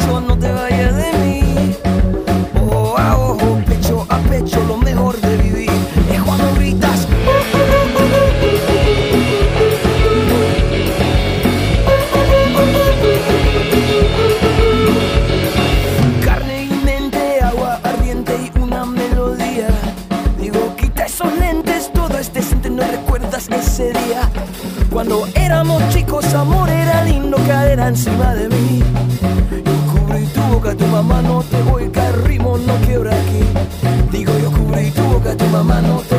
pecho, no te vayas de mí. Ojo a ojo, pecho a pecho, lo mejor de vivir es cuando gritas. Carne y mente, agua ardiente y una melodía. Digo, quita esos lentes, todo es decente, no recuerdas ese día. Cuando éramos chicos, amor, era lindo, cadera encima de mí. Yo cubrí tu boca, tu mamá no te voy, que el ritmo no quiebra aquí. Digo, yo cubrí tu boca, tu mamá no te